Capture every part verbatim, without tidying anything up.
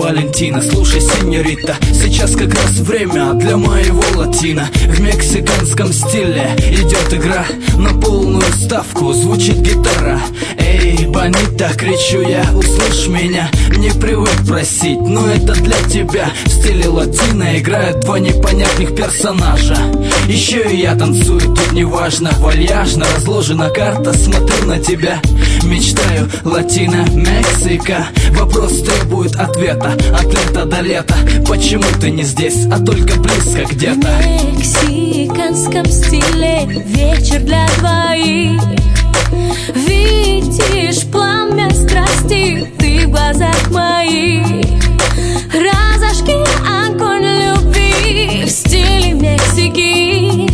Валентина. Слушай, сеньорита, сейчас как раз время для моего латина. В мексиканском стиле идет игра на полную ставку, звучит гитара. Эй, бонита, кричу я, услышь меня. Не привык просить, но это для тебя. В стиле латино играют два непонятных персонажа. Еще и я танцую, тут неважно. Вальяжно разложена карта, смотрю на тебя. Мечтаю, латино, Мексика. Вопрос требует ответа, от лета до лета. Почему ты не здесь, а только близко где-то? В мексиканском стиле вечер для двоих. Видишь пламя страсти ты в глазах моих. Разожги огонь любви в стиле Мексики.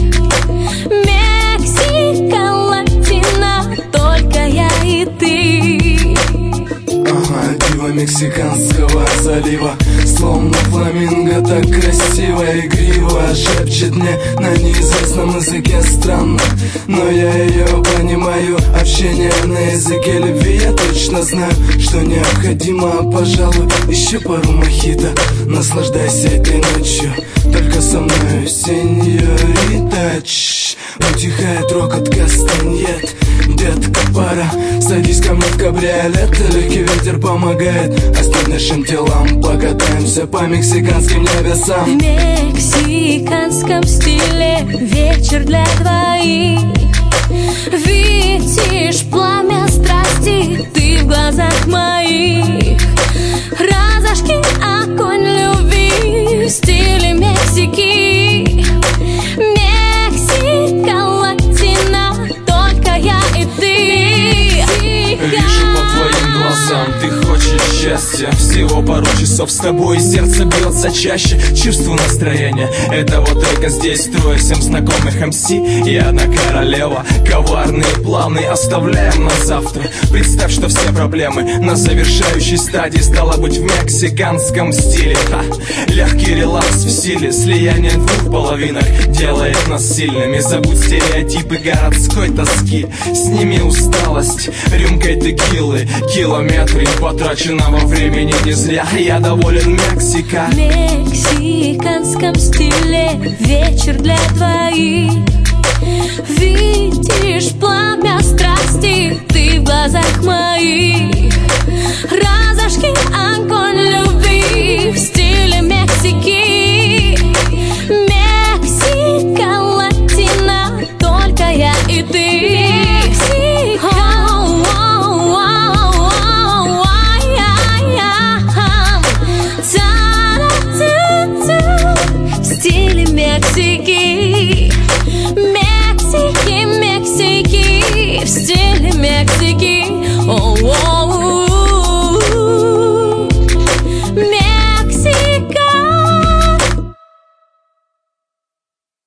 Мексика, латина, только я и ты. Ага, дива мексиканского залива, словно фламинго, так красиво, игриво шепчет мне на неизвестном языке, странно, но я ее понимаю. Общение на языке любви, я точно знаю, что необходимо. Пожалуй, еще пару мохито, наслаждайся этой ночью только со мной, сеньорита. Чш, утихает рокот кастаньет. Детка, пара, садись ко мне в кабриолет. Легкий ветер помогает остынувшим телам. Покатаемся по мексиканским небесам. В мексиканском стиле вечер для двоих. Видишь пламя страсти ты в глазах моих. Разожги огонь любви в стиле Мексики. Мексика, латина, только я и ты. Вижу по твоим глазам, ты хочешь счастья. Всего пару часов с тобой, сердце бьется чаще. Чувствую настроение, это вот только здесь трое всем знакомых эм си и одна королева. Коварные планы оставляем на завтра. Представь, что все проблемы на завершающей стадии. Стало быть в мексиканском стиле. Ха. Легкий релакс в силе, слияние двух половинок делает нас сильными. Забудь стереотипы городской тоски, сними усталость рюмкой текилы. Километры потраченного времени не зря. Я доволен, Мексика. В мексиканском стиле вечер для двоих. Видишь пламя страсти ты в глазах моих. Разожги огонь любви в стиле Мексики. Мексика, латина, только я и ты. Мексики, Мексики, Мексики, в стиле Мексики. Oh, oh.